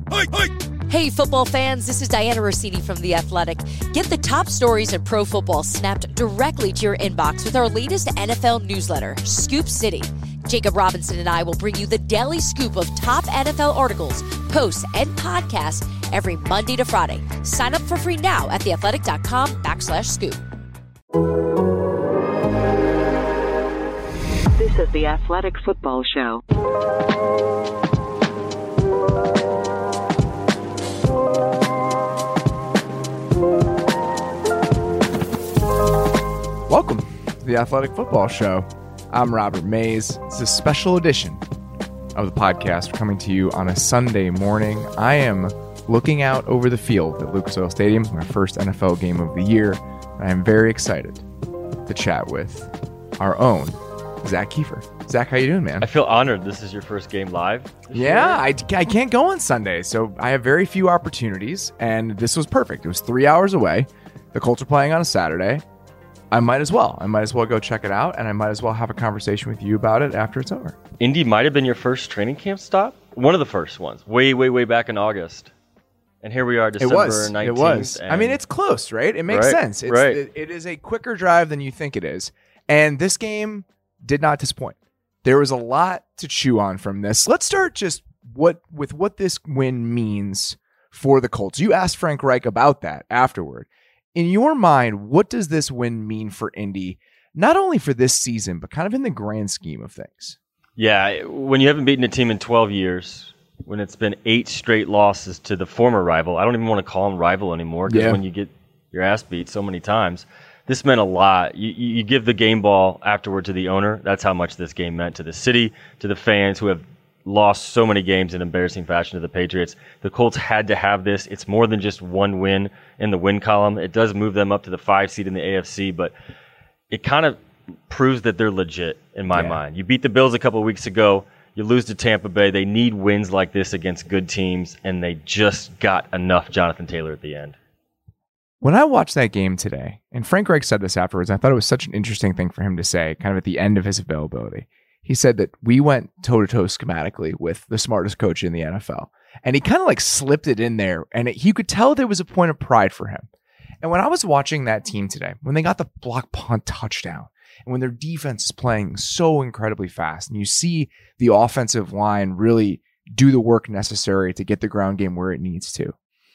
Hey, football fans, this is Diana Rossini from The Athletic. Get the top stories in pro football snapped directly to your inbox with our latest NFL newsletter, Scoop City. Jacob Robinson and I will bring you the daily scoop of top NFL articles, posts, and podcasts every Monday to Friday. Sign up for free now at theathletic.com/scoop. This is The Athletic Football Show. Welcome to the Athletic Football Show. I'm Robert Mays. It's a special edition of the podcast coming to you on a Sunday morning. I am looking out over the field at Lucas Oil Stadium. It's my first NFL game of the year. And I am very excited to chat with our own Zach Kiefer. Zach, how you doing, man? I feel honored this is your first game live. Yeah, I can't go on Sunday, so I have very few opportunities, and this was perfect. It was 3 hours away. The Colts are playing on a Saturday. I might as well go check it out, and I might as well have a conversation with you about it after it's over. Indy might have been your first training camp stop. One of the first ones, way back in August. And here we are, December 19th. It was. I mean, it's close, right? It makes sense. It is a quicker drive than you think it is. And this game did not disappoint. There was a lot to chew on from this. Let's start just with what this win means for the Colts. You asked Frank Reich about that afterward. In your mind, what does this win mean for Indy, not only for this season, but kind of in the grand scheme of things? Yeah, when you haven't beaten a team in 12 years, when it's been 8 straight losses to the former rival, I don't even want to call them rival anymore, because when you get your ass beat so many times, this meant a lot. You give the game ball afterward to the owner. That's how much this game meant to the city, to the fans who have lost so many games in embarrassing fashion to the Patriots. The Colts had to have this. It's more than just one win in the win column. It does move them up to the 5 seed in the AFC, but it kind of proves that they're legit in my mind. You beat the Bills a couple of weeks ago. You lose to Tampa Bay. They need wins like this against good teams, and they just got enough Jonathan Taylor at the end. When I watched that game today, and Frank Reich said this afterwards, I thought it was such an interesting thing for him to say, kind of at the end of his availability. He said that we went toe-to-toe schematically with the smartest coach in the NFL. And he kind of like slipped it in there, and you could tell there was a point of pride for him. And when I was watching that team today, when they got the block punt touchdown, and when their defense is playing so incredibly fast, and you see the offensive line really do the work necessary to get the ground game where it needs to,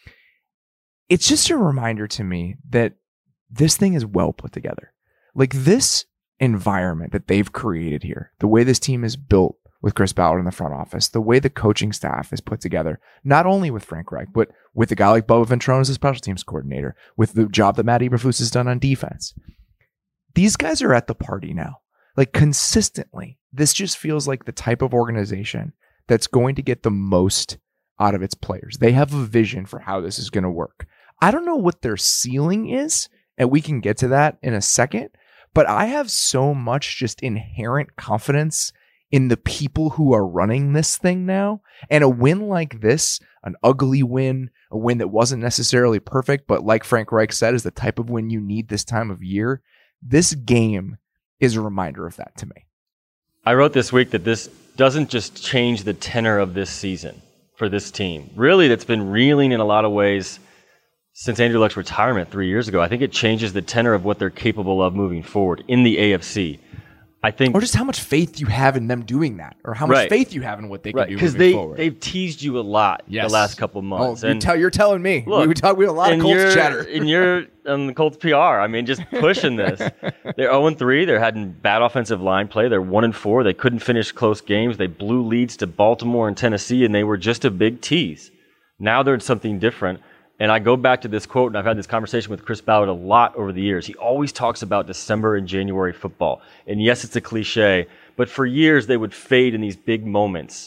it's just a reminder to me that this thing is well put together. Like this environment that they've created here, the way this team is built with Chris Ballard in the front office, the way the coaching staff is put together, not only with Frank Reich, but with a guy like Bubba Ventrone as a special teams coordinator, with the job that Matt Eberflus has done on defense. These guys are at the party now. Like consistently, this just feels like the type of organization that's going to get the most out of its players. They have a vision for how this is going to work. I don't know what their ceiling is, and we can get to that in a second, but I have so much just inherent confidence in the people who are running this thing now. And a win like this, an ugly win, a win that wasn't necessarily perfect, but like Frank Reich said, is the type of win you need this time of year. This game is a reminder of that to me. I wrote this week that this doesn't just change the tenor of this season for this team. Really, that's been reeling in a lot of ways since Andrew Luck's retirement 3 years ago. I think it changes the tenor of what they're capable of moving forward in the AFC. I think, or just how much faith you have in them doing that, or how much faith you have in what they can do moving forward. Because they've teased you a lot the last couple of months. You're telling me. Look, we had a lot of Colts chatter. And you're on the Colts PR. I mean, just pushing this. They're 0-3. They're having bad offensive line play. They're 1-4. They couldn't finish close games. They blew leads to Baltimore and Tennessee, and they were just a big tease. Now they're in something different. And I go back to this quote, and I've had this conversation with Chris Ballard a lot over the years. He always talks about December and January football. And yes, it's a cliche, but for years they would fade in these big moments.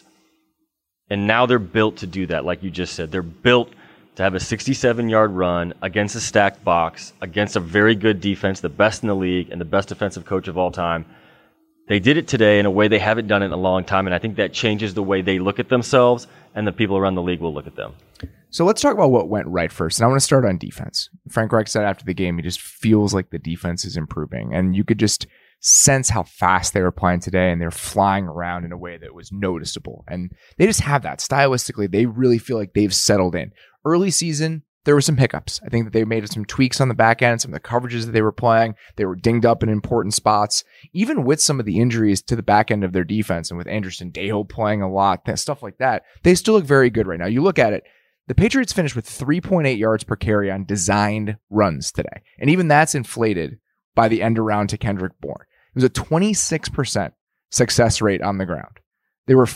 And now they're built to do that, like you just said. They're built to have a 67-yard run against a stacked box, against a very good defense, the best in the league, and the best defensive coach of all time. They did it today in a way they haven't done it in a long time, and I think that changes the way they look at themselves, and the people around the league will look at them. So let's talk about what went right first. And I want to start on defense. Frank Reich said after the game, he just feels like the defense is improving. And you could just sense how fast they were playing today, and they're flying around in a way that was noticeable. And they just have that. Stylistically, they really feel like they've settled in. Early season, there were some hiccups. I think that they made some tweaks on the back end, some of the coverages that they were playing. They were dinged up in important spots, even with some of the injuries to the back end of their defense and with Anderson Dayo playing a lot, stuff like that. They still look very good right now. You look at it, the Patriots finished with 3.8 yards per carry on designed runs today. And even that's inflated by the end around to Kendrick Bourne. It was a 26% success rate on the ground. They were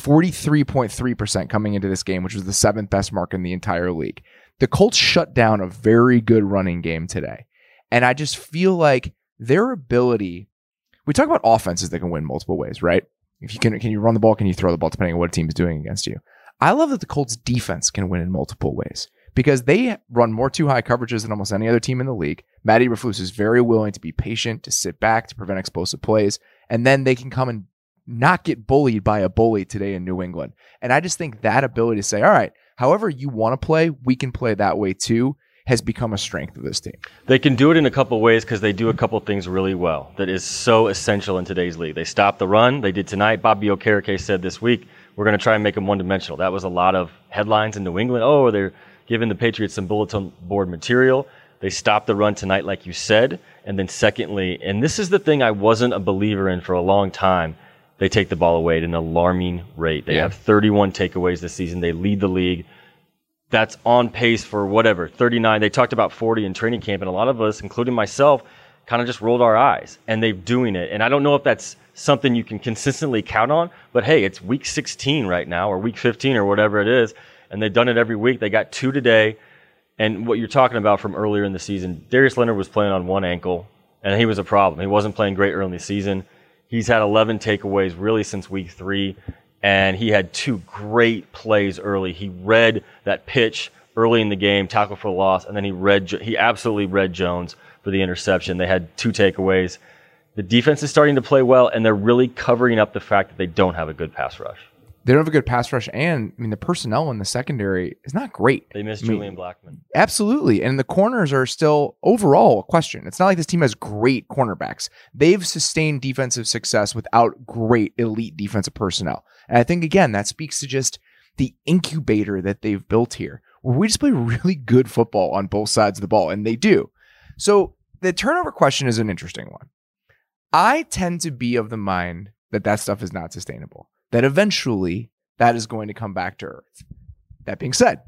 43.3% coming into this game, which was the 7th best mark in the entire league. The Colts shut down a very good running game today. And I just feel like their ability, we talk about offenses that can win multiple ways, right? If you can you run the ball? Can you throw the ball, depending on what a team is doing against you? I love that the Colts defense can win in multiple ways because they run more too high coverages than almost any other team in the league. Matt Eberflus is very willing to be patient, to sit back, to prevent explosive plays. And then they can come and not get bullied by a bully today in New England. And I just think that ability to say, all right, however you want to play, we can play that way too, has become a strength of this team. They can do it in a couple of ways because they do a couple of things really well that is so essential in today's league. They stop the run. They did tonight. Bobby Okereke said this week, we're going to try and make them one-dimensional. That was a lot of headlines in New England. Oh, they're giving the Patriots some bulletin board material. They stopped the run tonight, like you said. And then secondly, and this is the thing I wasn't a believer in for a long time, they take the ball away at an alarming rate. They have 31 takeaways this season. They lead the league. That's on pace for 39. They talked about 40 in training camp, and a lot of us, including myself, kind of just rolled our eyes, and they're doing it. And I don't know if that's something you can consistently count on, but hey, it's week 16 right now, or week 15, or whatever it is, and they've done it every week. They got 2 today, and what you're talking about from earlier in the season, Darius Leonard was playing on one ankle, and he was a problem. He wasn't playing great early in the season. He's had 11 takeaways really since week 3. And he had 2 great plays early. He read that pitch early in the game, tackle for loss, and then he absolutely read Jones for the interception. They had 2 takeaways. The defense is starting to play well, and they're really covering up the fact that they don't have a good pass rush. They don't have a good pass rush, and the personnel in the secondary is not great. They miss Julian Blackmon. Absolutely, and the corners are still overall a question. It's not like this team has great cornerbacks. They've sustained defensive success without great elite defensive personnel. And I think, again, that speaks to just the incubator that they've built here, where we just play really good football on both sides of the ball, and they do. So the turnover question is an interesting one. I tend to be of the mind that stuff is not sustainable, that eventually that is going to come back to earth. That being said,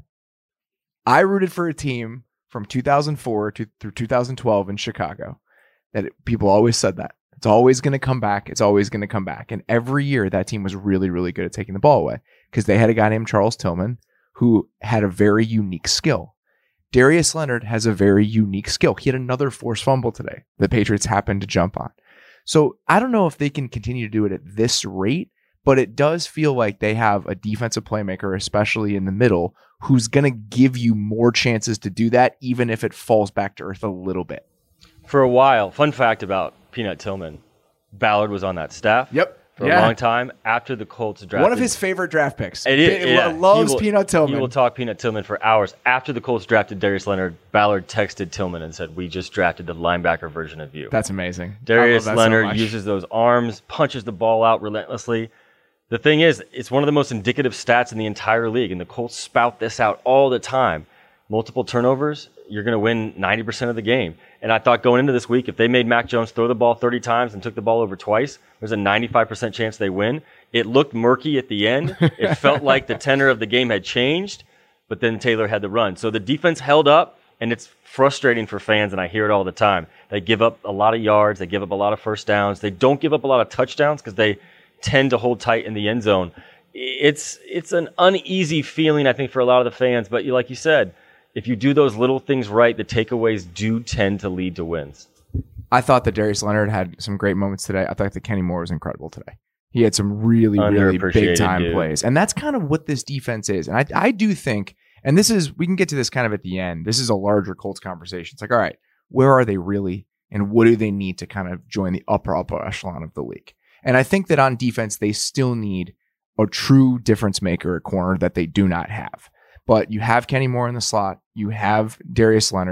I rooted for a team from 2004 through 2012 in Chicago that people always said that. It's always going to come back. It's always going to come back. And every year that team was really, really good at taking the ball away because they had a guy named Charles Tillman who had a very unique skill. Darius Leonard has a very unique skill. He had another forced fumble today the Patriots happened to jump on. So I don't know if they can continue to do it at this rate, but it does feel like they have a defensive playmaker, especially in the middle, who's going to give you more chances to do that, even if it falls back to earth a little bit. For a while, fun fact about Peanut Tillman, Ballard was on that staff. Yep. For a long time after the Colts drafted. One of his favorite draft picks. It loves Peanut Tillman. He will talk Peanut Tillman for hours. After the Colts drafted Darius Leonard, Ballard texted Tillman and said, "We just drafted the linebacker version of you." That's amazing. Darius Leonard uses those arms, punches the ball out relentlessly. The thing is, it's one of the most indicative stats in the entire league, and the Colts spout this out all the time. Multiple turnovers, you're going to win 90% of the game. And I thought going into this week, if they made Mac Jones throw the ball 30 times and took the ball over twice, there's a 95% chance they win. It looked murky at the end. It felt like the tenor of the game had changed, but then Taylor had the run. So the defense held up, and it's frustrating for fans, and I hear it all the time. They give up a lot of yards. They give up a lot of first downs. They don't give up a lot of touchdowns because they tend to hold tight in the end zone. It's an uneasy feeling, I think, for a lot of the fans. But like you said, if you do those little things right, the takeaways do tend to lead to wins. I thought that Darius Leonard had some great moments today. I thought that Kenny Moore was incredible today. He had some really, really big-time plays. And that's kind of what this defense is. And I do think, and we can get to this kind of at the end, this is a larger Colts conversation. It's like, all right, where are they really? And what do they need to kind of join the upper echelon of the league? And I think that on defense, they still need a true difference maker at corner that they do not have. But you have Kenny Moore in the slot. You have Darius Leonard.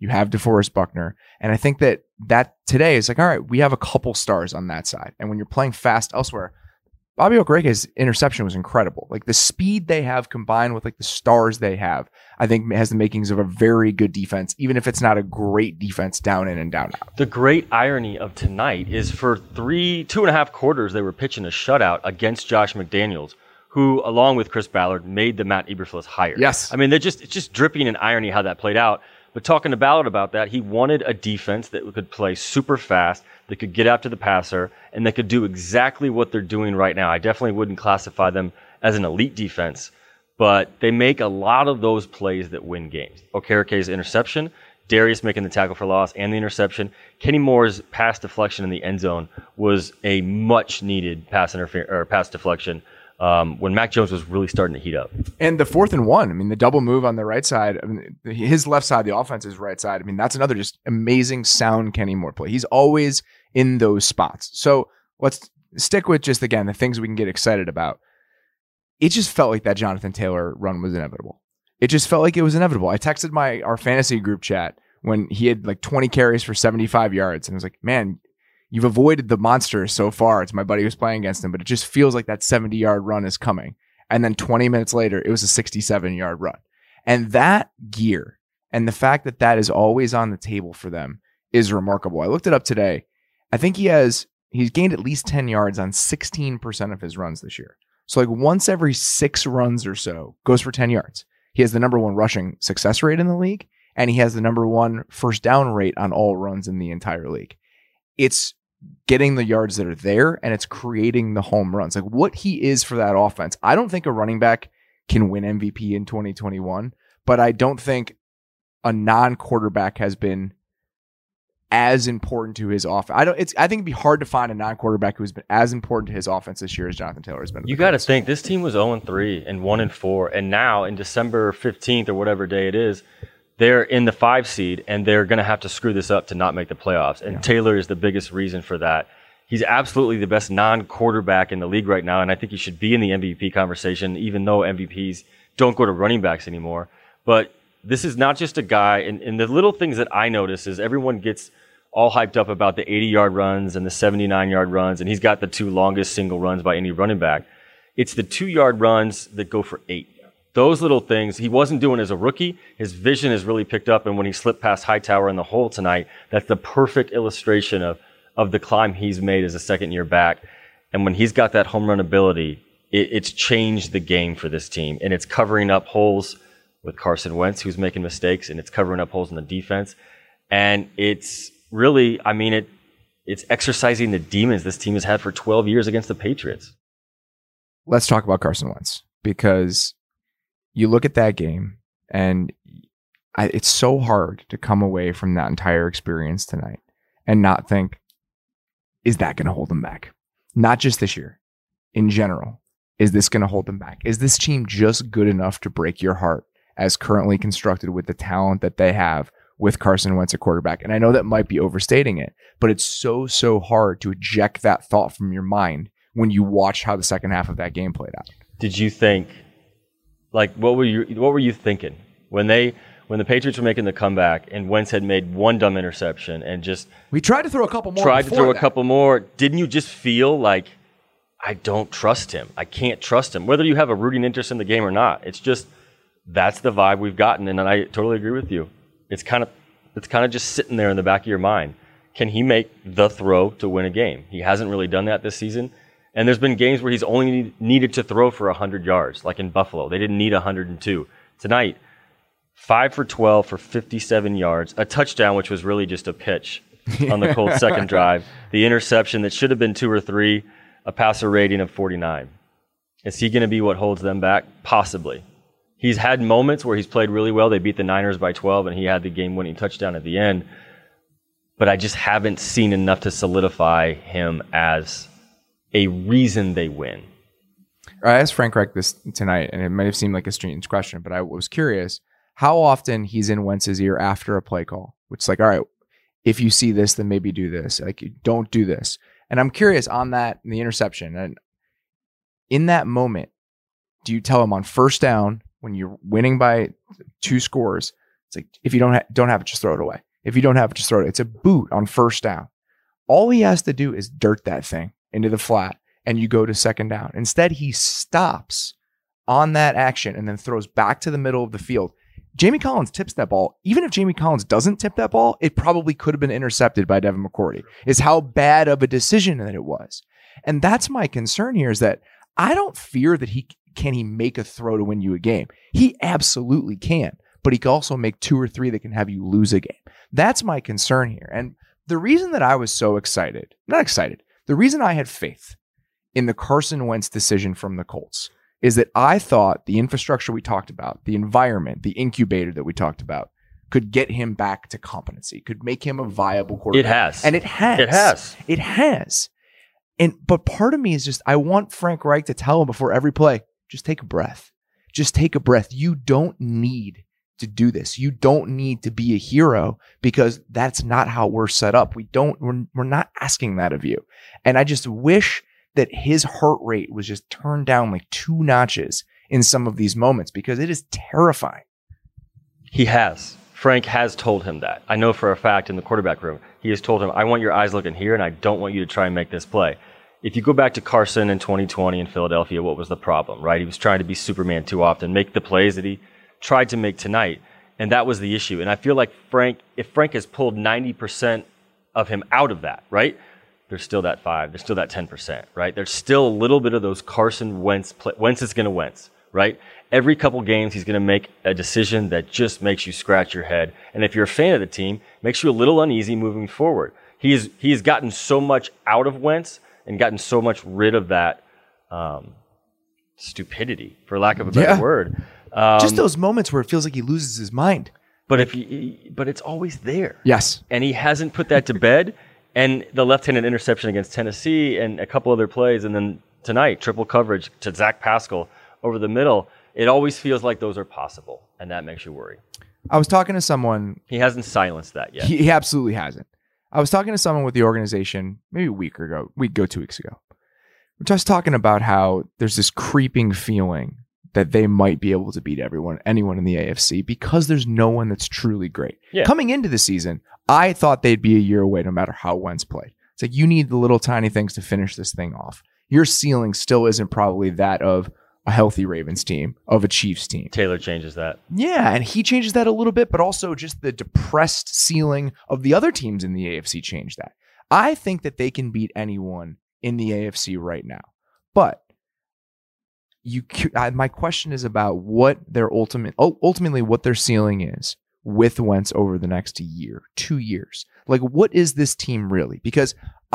You have DeForest Buckner. And I think that today is like, all right, we have a couple stars on that side. And when you're playing fast elsewhere, Bobby Okereke's interception was incredible. Like the speed they have combined with like the stars they have, I think has the makings of a very good defense, even if it's not a great defense down in and down out. The great irony of tonight is for 2.5 quarters, they were pitching a shutout against Josh McDaniels, who, along with Chris Ballard, made the Matt Eberflus hire. Yes. I mean, it's just dripping in irony how that played out. But talking to Ballard about that, he wanted a defense that could play super fast, that could get after the passer, and that could do exactly what they're doing right now. I definitely wouldn't classify them as an elite defense, but they make a lot of those plays that win games. Okereke's interception, Darius making the tackle for loss and the interception. Kenny Moore's pass deflection in the end zone was a much-needed pass deflection when Mac Jones was really starting to heat up. And the 4th and 1, I mean, the double move on the right side, I mean, his left side, the offense's right side, I mean, that's another just amazing sound Kenny Moore play. He's always in those spots. So let's stick with just, again, the things we can get excited about. It just felt like that Jonathan Taylor run was inevitable. It just felt like it was inevitable. I texted our fantasy group chat when he had like 20 carries for 75 yards. And I was like, man, you've avoided the monster so far. It's my buddy who's playing against him, but it just feels like that 70-yard run is coming. And then 20 minutes later, it was a 67-yard run. And that gear and the fact that that is always on the table for them is remarkable. I looked it up today. I think he's gained at least 10 yards on 16% of his runs this year. So like once every 6 runs or so goes for 10 yards. He has the number 1 rushing success rate in the league, and he has the number 1 first down rate on all runs in the entire league. It's getting the yards that are there, and it's creating the home runs. Like what he is for that offense. I don't think a running back can win MVP in 2021, but I don't think a non-quarterback has been as important to his offense. I think it'd be hard to find a non-quarterback who's been as important to his offense this year as Jonathan Taylor has been. You got to think this team was 0-3 and 1-4, and now in December 15th or whatever day it is, they're in the 5 seed, and they're going to have to screw this up to not make the playoffs. And Taylor is the biggest reason for that. He's absolutely the best non-quarterback in the league right now, and I think he should be in the MVP conversation, even though MVPs don't go to running backs anymore. But this is not just a guy, and the little things that I notice is everyone gets all hyped up about the 80-yard runs and the 79-yard runs, and he's got the 2 longest single runs by any running back. It's the 2-yard runs that go for 8. Those little things he wasn't doing as a rookie. His vision has really picked up, and when he slipped past Hightower in the hole tonight, that's the perfect illustration of the climb he's made as a second-year back. And when he's got that home run ability, it's changed the game for this team, and it's covering up holes with Carson Wentz, who's making mistakes, and it's covering up holes in the defense. And it's really, I mean, it's exercising the demons this team has had for 12 years against the Patriots. Let's talk about Carson Wentz, because you look at that game, and it's so hard to come away from that entire experience tonight and not think, is that going to hold them back? Not just this year. In general, is this going to hold them back? Is this team just good enough to break your heart as currently constructed with the talent that they have with Carson Wentz at quarterback? And I know that might be overstating it, but it's so hard to eject that thought from your mind when you watch how the second half of that game played out. Did you think, like, what were you thinking when the Patriots were making the comeback and Wentz had made one dumb interception and just we tried to throw a couple more. Didn't you just feel like, I don't trust him. I can't trust him. Whether you have a rooting interest in the game or not, it's just that's the vibe we've gotten, and I totally agree with you. It's kind of just sitting there in the back of your mind. Can he make the throw to win a game? He hasn't really done that this season. And there's been games where he's only needed to throw for 100 yards, like in Buffalo. They didn't need 102. Tonight, 5 for 12 for 57 yards, a touchdown, which was really just a pitch on the Colts' second drive, the interception that should have been 2 or 3, a passer rating of 49. Is he going to be what holds them back? Possibly. He's had moments where he's played really well. They beat the Niners by 12, and he had the game-winning touchdown at the end. But I just haven't seen enough to solidify him as a reason they win. I asked Frank Reich this tonight, and it might have seemed like a strange question, but I was curious how often he's in Wentz's ear after a play call, which is like, all right, if you see this, then maybe do this. Like, don't do this. And I'm curious on that, the interception. And in that moment, do you tell him on first down, when you're winning by 2 scores, It's like, if you don't have it, just throw it away. If you don't have it, just throw it. It's a boot on first down. All he has to do is dirt that thing into the flat, and you go to second down. Instead, he stops on that action and then throws back to the middle of the field. Jamie Collins tips that ball. Even if Jamie Collins doesn't tip that ball, it probably could have been intercepted by Devin McCourty, is how bad of a decision that it was. And that's my concern here, is that I don't fear that he make a throw to win you a game. He absolutely can, but he can also make 2 or 3 that can have you lose a game. That's my concern here. And the reason that I was so the reason I had faith in the Carson Wentz decision from the Colts is that I thought the infrastructure we talked about, the environment, the incubator that we talked about, could get him back to competency, could make him a viable quarterback. It has. And it has. But part of me is just, I want Frank Reich to tell him before every play, just take a breath. Just take a breath. You don't need to do this. You don't need to be a hero, because that's not how we're set up. We're not asking that of you. And I just wish that his heart rate was just turned down like 2 notches in some of these moments, because it is terrifying. Frank has told him that. I know for a fact in the quarterback room, he has told him, I want your eyes looking here, and I don't want you to try and make this play. If you go back to Carson in 2020 in Philadelphia, what was the problem, right? He was trying to be Superman too often, make the plays that he tried to make tonight, and that was the issue. And I feel like if Frank has pulled 90% of him out of that, right? There's still that 5, there's still that 10%, right? There's still a little bit of those Carson Wentz is going to Wentz, right? Every couple games, he's going to make a decision that just makes you scratch your head. And if you're a fan of the team, makes you a little uneasy moving forward. He's gotten so much out of Wentz and gotten so much rid of that stupidity, for lack of a better word. Just those moments where it feels like he loses his mind. But it's always there. Yes. And he hasn't put that to bed. And the left-handed interception against Tennessee and a couple other plays, and then tonight, triple coverage to Zach Pascal over the middle, it always feels like those are possible, and that makes you worry. I was talking to someone. He hasn't silenced that yet. He absolutely hasn't. I was talking to someone with the organization maybe a week ago, 2 weeks ago. We're just talking about how there's this creeping feeling that they might be able to beat anyone in the AFC, because there's no one that's truly great. Yeah. Coming into the season, I thought they'd be a year away no matter how Wentz played. It's like, you need the little tiny things to finish this thing off. Your ceiling still isn't probably that of a healthy Ravens team, of a Chiefs team. Taylor changes that. Yeah, and he changes that a little bit, but also just the depressed ceiling of the other teams in the AFC changed that. I think that they can beat anyone in the AFC right now. But my question is about what their ultimately what their ceiling is with Wentz over the next year, 2 years. Like, what is this team really? Because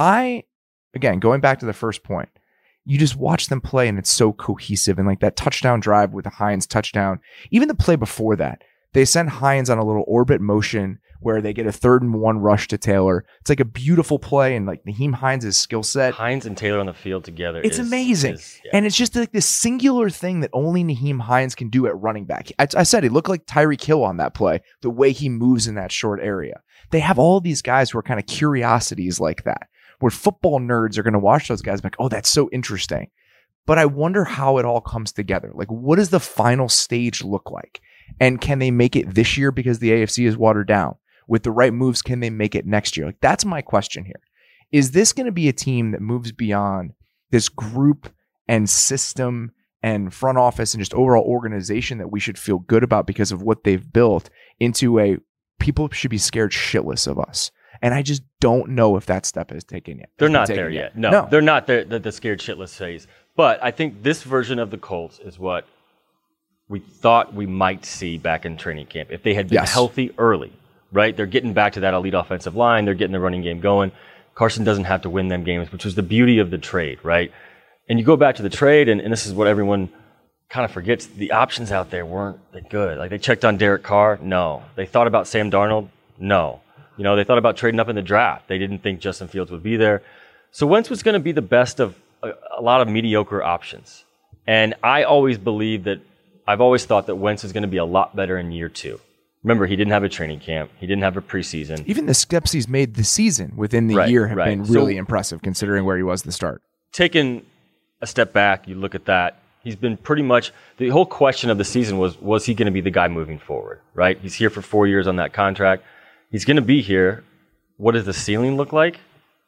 again, going back to the first point, you just watch them play and it's so cohesive. And like that touchdown drive with the Hines touchdown, even the play before that, they send Hines on a little orbit motion where they get a 3rd and 1 rush to Taylor. It's like a beautiful play, and like Nyheim Hines' skill set. Hines and Taylor on the field together. It's amazing. And it's just like this singular thing that only Nyheim Hines can do at running back. I said he looked like Tyreek Hill on that play, the way he moves in that short area. They have all these guys who are kind of curiosities like that, where football nerds are going to watch those guys and be like, oh, that's so interesting. But I wonder how it all comes together. Like, what does the final stage look like? And can they make it this year because the AFC is watered down? With the right moves, can they make it next year? Like, that's my question here. Is this going to be a team that moves beyond this group and system and front office and just overall organization that we should feel good about because of what they've built into a people should be scared shitless of us? And I just don't know if that step is taken yet. They're not there yet. No, they're not there, the scared shitless phase. But I think this version of the Colts is what we thought we might see back in training camp. If they had been healthy early, right? They're getting back to that elite offensive line. They're getting the running game going. Carson doesn't have to win them games, which was the beauty of the trade, right? And you go back to the trade, and this is what everyone kind of forgets. The options out there weren't that good. Like, they checked on Derek Carr? No. They thought about Sam Darnold? No. You know, they thought about trading up in the draft. They didn't think Justin Fields would be there. So Wentz was going to be the best of a lot of mediocre options. And I always believe that, I've always thought that Wentz is going to be a lot better in year 2. Remember, he didn't have a training camp. He didn't have a preseason. Even the steps he's made this season within the year have been really impressive considering where he was at the start. Taking a step back, you look at that, He's been pretty much, the whole question of the season was he going to be the guy moving forward, right? He's here for 4 years on that contract. He's going to be here. What does the ceiling look like?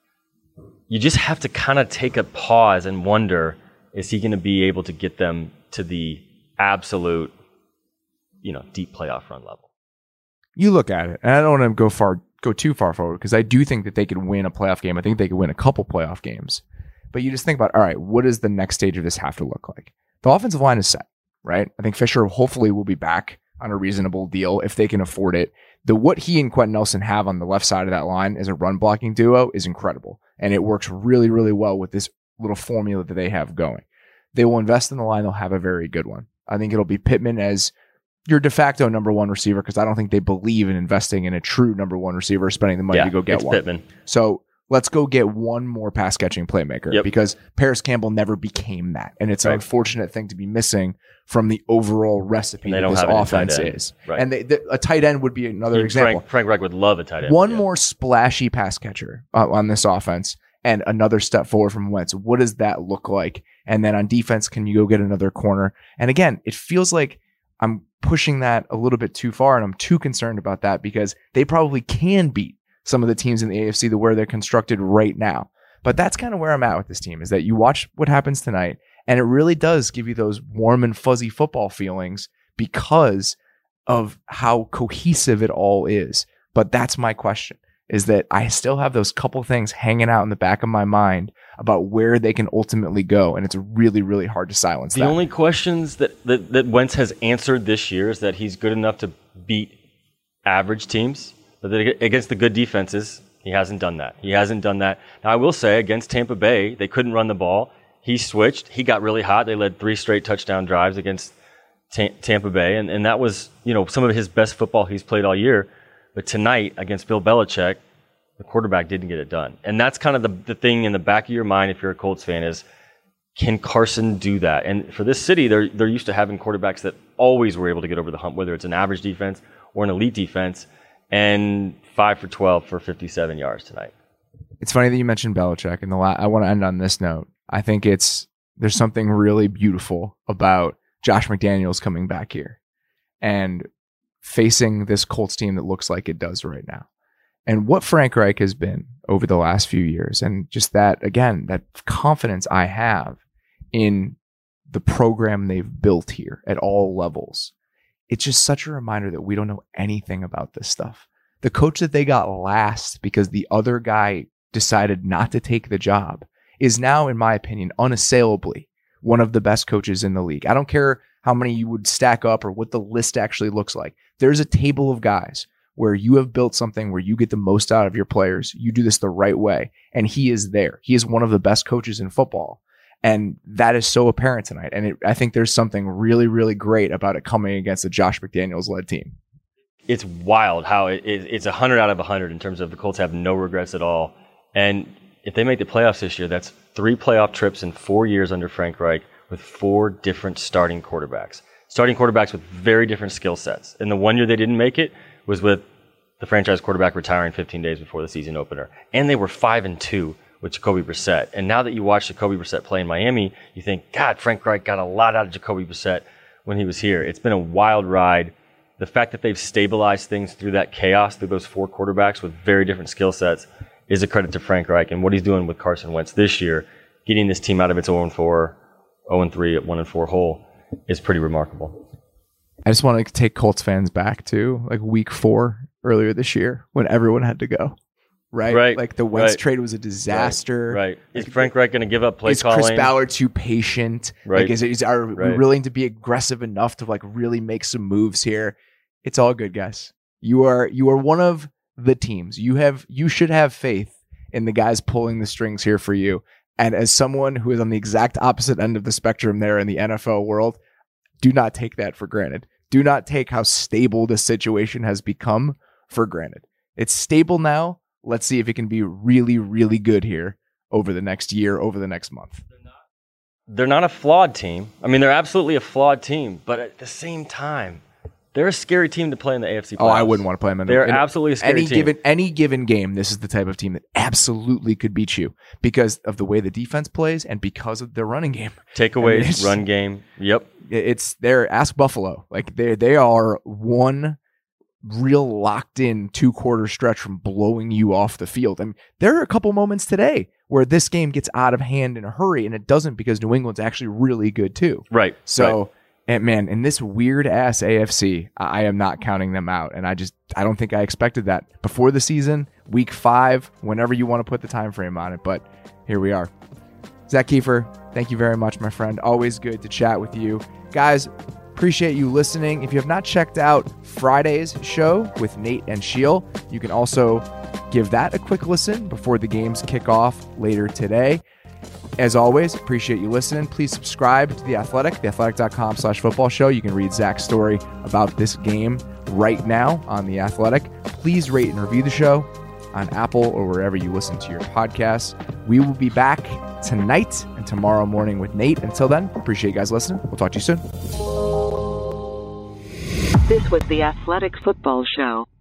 You just have to kind of take a pause and wonder, is he going to be able to get them to the absolute, deep playoff run level? You look at it, and I don't want to go too far forward, because I do think that they could win a playoff game. I think they could win a couple playoff games. But you just think about, all right, what does the next stage of this have to look like? The offensive line is set, right? I think Fisher hopefully will be back on a reasonable deal if they can afford it. What he and Quentin Nelson have on the left side of that line as a run blocking duo is incredible. And it works really, really well with this little formula that they have going. They will invest in the line. They'll have a very good one. I think it'll be Pittman as your de facto number one receiver, because I don't think they believe in investing in a true number one receiver, spending the money to go get one. Pittman. So let's go get one more pass catching playmaker, because Paris Campbell never became that. And it's an unfortunate thing to be missing from the overall recipe that this offense is. Right. And a tight end would be another example. Frank Reich would love a tight end. One more splashy pass catcher on this offense and another step forward from Wentz. What does that look like? And then on defense, can you go get another corner? And again, it feels like I'm pushing that a little bit too far, and I'm too concerned about that, because they probably can beat some of the teams in the AFC where they're constructed right now. But that's kind of where I'm at with this team, is that you watch what happens tonight, and it really does give you those warm and fuzzy football feelings because of how cohesive it all is. But that's my question, is that I still have those couple things hanging out in the back of my mind about where they can ultimately go, and it's really, really hard to silence that. The only questions that Wentz has answered this year is that he's good enough to beat average teams, but against the good defenses, he hasn't done that. Now, I will say, against Tampa Bay, they couldn't run the ball. He switched. He got really hot. They led 3 straight touchdown drives against Tampa Bay, and that was some of his best football he's played all year. But tonight, against Bill Belichick, the quarterback didn't get it done. And that's kind of the thing in the back of your mind if you're a Colts fan is, can Carson do that? And for this city, they're used to having quarterbacks that always were able to get over the hump, whether it's an average defense or an elite defense, and 5 for 12 for 57 yards tonight. It's funny that you mentioned Belichick, and I want to end on this note. I think there's something really beautiful about Josh McDaniels coming back here and facing this Colts team that looks like it does right now. And what Frank Reich has been over the last few years, and just that, again, that confidence I have in the program they've built here at all levels. It's just such a reminder that we don't know anything about this stuff. The coach that they got last because the other guy decided not to take the job is now, in my opinion, unassailably one of the best coaches in the league. I don't care how many you would stack up or what the list actually looks like. There's a table of guys where you have built something where you get the most out of your players. You do this the right way. And he is there. He is one of the best coaches in football. And that is so apparent tonight. And I think there's something really, really great about it coming against the Josh McDaniels-led team. It's wild how it's 100 out of 100 in terms of the Colts have no regrets at all. And if they make the playoffs this year, that's 3 playoff trips in 4 years under Frank Reich with 4 different starting quarterbacks. Starting quarterbacks with very different skill sets. And the one year they didn't make it was with the franchise quarterback retiring 15 days before the season opener. And they were 5-2 with Jacoby Brissett. And now that you watch Jacoby Brissett play in Miami, you think, God, Frank Reich got a lot out of Jacoby Brissett when he was here. It's been a wild ride. The fact that they've stabilized things through that chaos, through those 4 quarterbacks with very different skill sets, is a credit to Frank Reich. And what he's doing with Carson Wentz this year, getting this team out of its 0-4, 0-3 at 1-4 hole, is pretty remarkable. I just want to take Colts fans back to like week 4 earlier this year when everyone had to go. Right? Like the Wentz trade was a disaster. Right. Is Frank Reich going to give up play calling? Is Chris Ballard too patient? Right. Like, are we willing to be aggressive enough to like really make some moves here? It's all good, guys. You are one of the teams. You should have faith in the guys pulling the strings here for you. And as someone who is on the exact opposite end of the spectrum there in the NFL world, do not take that for granted. Do not take how stable the situation has become for granted. It's stable now. Let's see if it can be really, really good here over the next year, over the next month. They're not a flawed team. I mean, they're absolutely a flawed team. But at the same time, They're a scary team to play in the AFC playoffs. Oh, I wouldn't want to play them. They're absolutely a scary team. Any given game, this is the type of team that absolutely could beat you because of the way the defense plays and because of their running game. Takeaways, run game. Yep. Ask Buffalo. Like they are one real locked in 2-quarter stretch from blowing you off the field. I mean, there are a couple moments today where this game gets out of hand in a hurry, and it doesn't because New England's actually really good too. Right. So, and man, in this weird ass AFC, I am not counting them out, and I don't think I expected that before the season, week 5, whenever you want to put the time frame on it. But here we are. Zach Kiefer, thank you very much, my friend. Always good to chat with you, guys. Appreciate you listening. If you have not checked out Friday's show with Nate and Sheil, you can also give that a quick listen before the games kick off later today. As always, appreciate you listening. Please subscribe to The Athletic, theathletic.com/football show. You can read Zach's story about this game right now on The Athletic. Please rate and review the show on Apple or wherever you listen to your podcasts. We will be back tonight and tomorrow morning with Nate. Until then, appreciate you guys listening. We'll talk to you soon. This was The Athletic Football Show.